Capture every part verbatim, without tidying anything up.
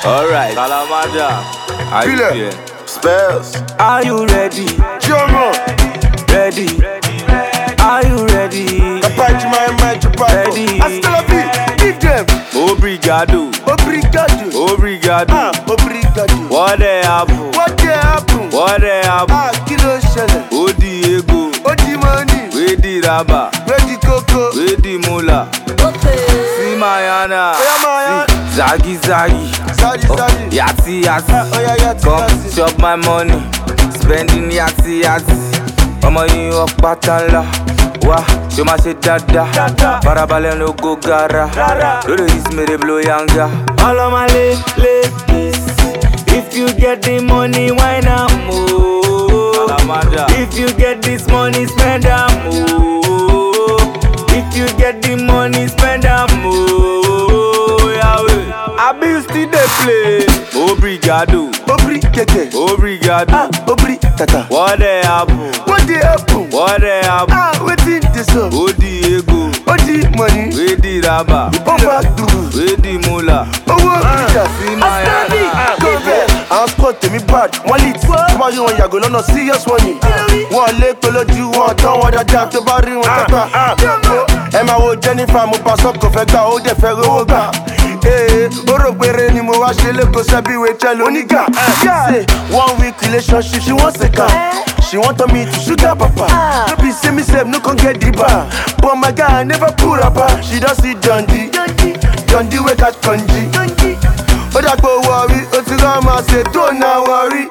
Alright, Salamaja. Are you here? Spells. Are you ready? Jomo. Ready? Are you ready? Capaci, my man, Ready? Hasta la vie. Give them. Obrigado. Obrigado. Obrigado. Ah, obrigado. What they happen? What they happen? What they happen? Ah, kilo shele. Odi ego. Odi money. We di raba. Ready coco. We di mula. See Mayana. Oya Maya. See Zagi Zagi. Sadi, sadi. Yati Yati. Oh yeah, yeah, Come yati. chop my money. Spending Yati Yati. Ọmọ yìí wọ́n pátá ńlá. Wá ṣé máa ṣe dáadáa. Farabalẹ̀ ló go gara. Lórí ìsinmi blow yanga. Ọlọ́mọ lé lé kiss. If you get the money, why not move? If you get this money, spend am move. If you get the money, spend am move. Yahweh. I be still dey play. Obrigado. Obri keke. Obrigado. Ah, obri tata. What they happen? What they happen? What they happen? Ah, wetin dey so? Odi ego. Odi money. We di raba. Over duru. We di mula. Owó ìjà. See my hand. Àwọn sport tèmi bad, wọ́n lit. Tó bá rí wọn yàgò lọ́nà serious wọn ni. Wọ́n lé pé lójú wọn tán wọn dáadáa tó bá rí wọn tẹ́gbà. Ẹ máa wo Jennifer, mo pa sọ́kò fẹ́ gbà, ó dẹ̀ fẹ́ rówó gbà. Ee, ó rò péré ni mo wá ṣe lẹ́kọ̀ọ́ sẹ́bí ìwé tẹ́lẹ̀ onígà. Say one week relationship, she wan seka. She wan turn me to sugar papa. No be say me sef no come get the bar. But my guy never pull up her. She don see Dundee. Dundee wey catch Kanji. Ó dàgbò wọrí, ó ti rán máa ṣe tó náà wọrí.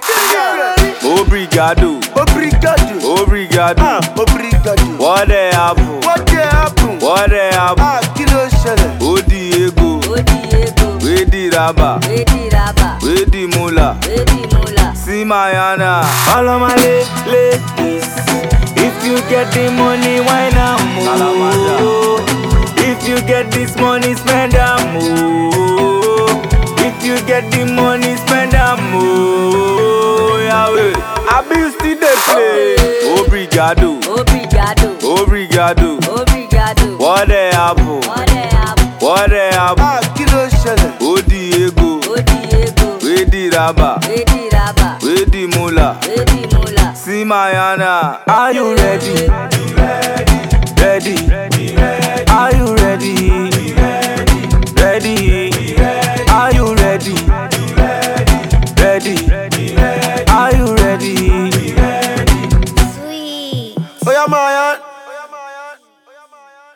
Obrigado. Obrigado. Obrigado. Ah, obrigado. What they happen? What dey happen? What they happen? Ah, kí ló ṣẹlẹ̀? Odi ego. We di raba. We di mula. See Mayana. Ọlọ́mọ lé lé kiss. If you get the money, why not move? If you get this money, spend am move. If you get the money, spend am move. Yahweh. I be still dey play. Obrigado. Obrigado. Obrigado. Obrigado. What they happen? What they happen? What they happen? Ah, kí ló ṣẹlẹ̀? Odi ego. Odi ego. We di raba. We di raba. We di mula. We di mula. See Mayana. Are you ready? Ready. Ready.